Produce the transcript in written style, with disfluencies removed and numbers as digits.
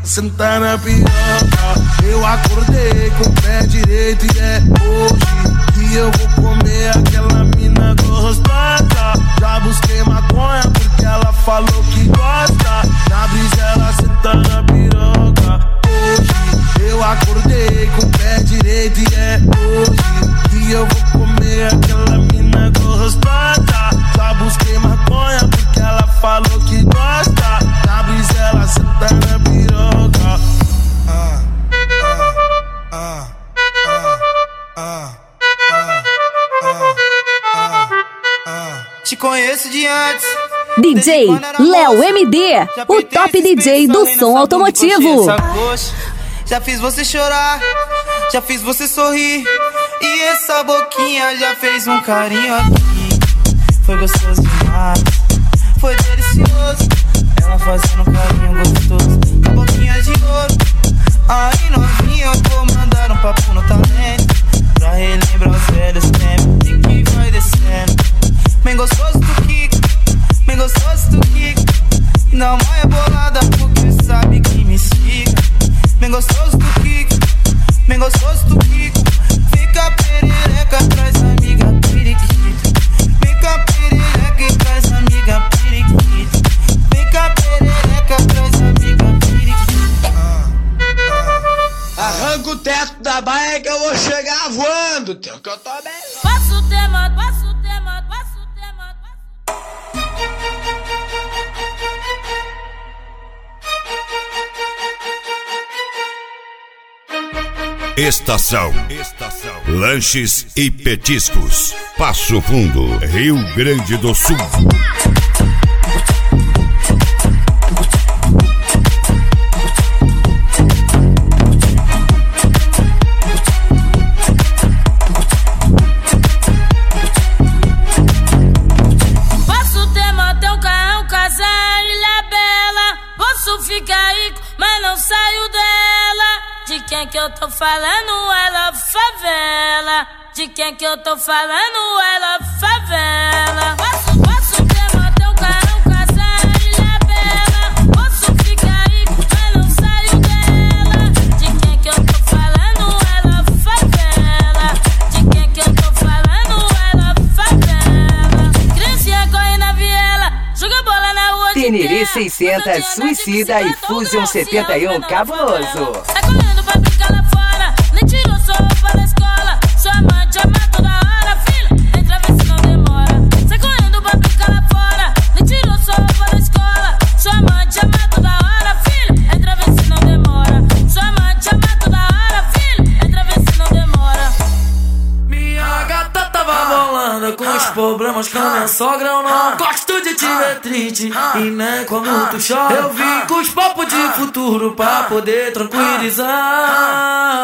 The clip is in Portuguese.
senta na piroca. Eu acordei com o pé direito e é hoje que eu vou comer aquela mina gostosa. Já busquei maconha porque ela falou que gosta. Na brisa ela senta na piroca. Hoje eu acordei com o pé direito e é hoje que eu vou comer aquela mina gostosa. Já busquei maconha porque ela falou que gosta. Na brisa ela senta na piroca. Te conheço de antes. DJ Léo MD, o top DJ do som automotivo. Já fiz você chorar, já fiz você sorrir. E essa boquinha já fez um carinho aqui. Foi gostoso demais, foi delicioso. Ela fazendo um carinho gostoso, a boquinha de ouro. Aí novinha, eu vou mandar um papo no talento, pra relembrar os velhos tempos e que vai descendo. Bem gostoso do Kiko, bem gostoso do Kiko. Não é bolada porque sabe que me estica. Bem gostoso do Kiko, bem gostoso do Kiko. Fica perereca, traz amiga periquita. Fica perereca e traz amiga periquita. Fica perereca, traz amiga periquita. Arranca o teto da baia que eu vou chegar voando, teu, que eu tô bem. Passa o tema, passa o tema, passa o tema. Estação Lanches e Petiscos, Passo Fundo, Rio Grande do Sul. Posso ter motel, carrão, casa, ilha bela. Posso ficar rico, mas não saio dela. De quem que eu tô falando? Ela favela. De quem que eu tô falando? Ela favela. Posso ter motel, carrão, casa, ilha bela. Posso ficar rico, mas não saio dela. De quem que eu tô falando? Ela favela. De quem que eu tô falando? Ela favela. Criancinha corre na viela, joga bola na rua de Tenere terra. 600 Suicida e Fusion 71 Cabuloso. Tá correndo pra brincar lá fora, nem tirou sua roupa da escola. Sua amante ama toda hora, filha, entra vê se não demora. Sai correndo pra brincar lá fora, nem tirou sua roupa da escola. Sua amante ama toda hora, filha, entra vê se não demora. Sua amante ama toda hora, filha, entra vê se não demora. Minha gata tava bolando com os problemas com a minha sogra. Eu não gosto de te ver triste e nem quando tu chora. Eu vim com os papos de futuro pra poder tranquilizar.